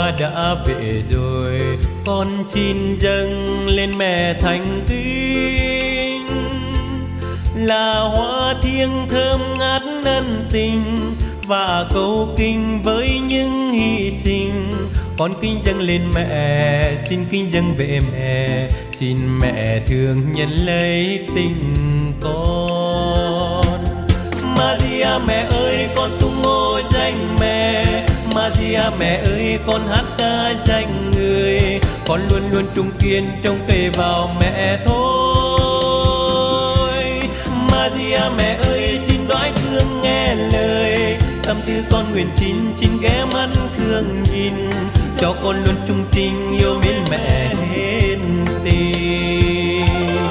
hoa đã về rồi, con xin dâng lên mẹ thành kính. Là hoa thiêng thơm ngát ân tình và cầu kinh với những hy sinh. Con kính dâng lên mẹ, xin kính dâng về mẹ, xin mẹ thương nhận lấy tình con. Maria mẹ ơi, con tung hô danh mẹ. Maria mẹ ơi, con hát ca danh người. Con luôn luôn trung kiên trông cậy vào mẹ thôi. Maria mẹ ơi, xin đoái thương nghe lời. Tâm tư con nguyện xin ghé mắt thương nhìn, cho con luôn trung trinh yêu mến mẹ hết tình.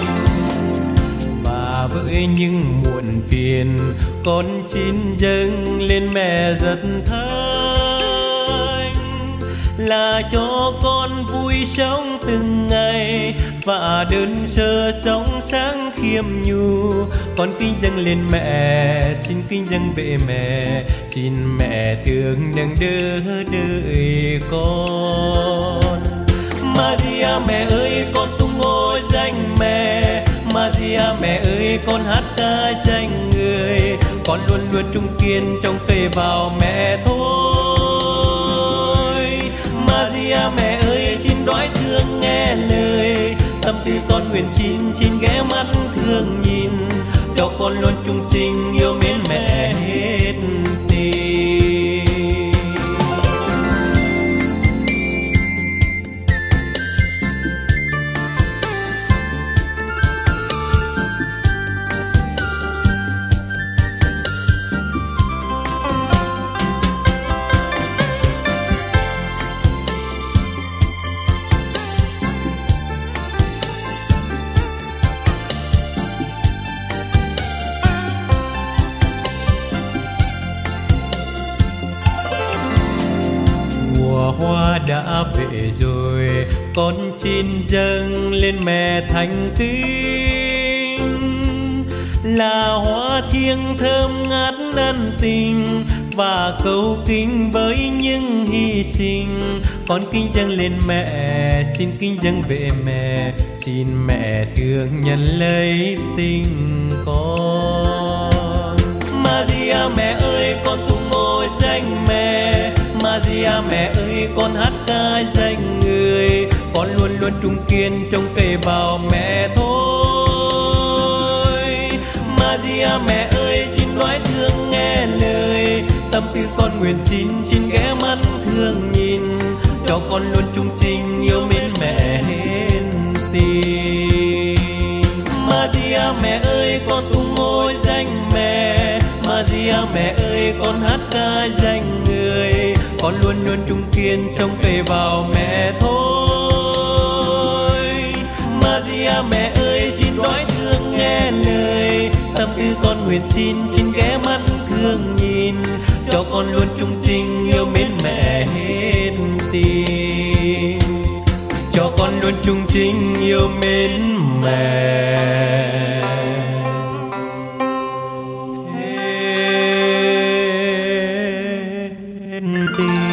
Và với những muộn phiền, con xin dâng lên mẹ rất thánh. Là cho con vui sống từng ngày và đơn sơ trong sáng khiêm nhu. Con kính dâng lên mẹ, xin kính dâng về mẹ, xin mẹ thương nâng đỡ đợi con. Maria mẹ ơi, con tung hô danh mẹ. Maria mẹ ơi, con hát ca danh người. Con luôn luôn trung kiên trông cậy vào mẹ thôi. Maria mẹ ơi, xin đoái thương nghe lời. Tâm tư con nguyện xin ghé mắt thương nhìn, cho con luôn trung trinh yêu mến mẹ hết tình. Hoa đã về rồi, con xin dâng lên mẹ thành kính. Là hoa thiêng thơm ngát ân tình và cầu kinh với những hy sinh. Con kính dâng lên mẹ, xin kính dâng về mẹ, xin mẹ thương nhận lấy tình con. Maria mẹ ơi, con tung hô danh mẹ. Maria mẹ ơi, con hát ca danh người. Con luôn luôn trung kiên trông cậy vào mẹ thôi. Maria mẹ ơi, xin đoái thương nghe lời. Tâm tư con nguyện xin ghé mắt thương nhìn, cho con luôn trung trinh yêu mến mẹ hết tình. Maria mẹ ơi, con tung hô danh mẹ. Maria mẹ ơi, con hát ca danh người. Con luôn luôn trung kiên trông cậy vào mẹ thôi. Maria mẹ ơi, xin đoái thương nghe lời. Tâm tư con nguyện xin ghé mắt thương nhìn, cho con luôn trung trinh yêu mến mẹ hết tình. Cho con luôn trung trinh yêu mến mẹ hết tình.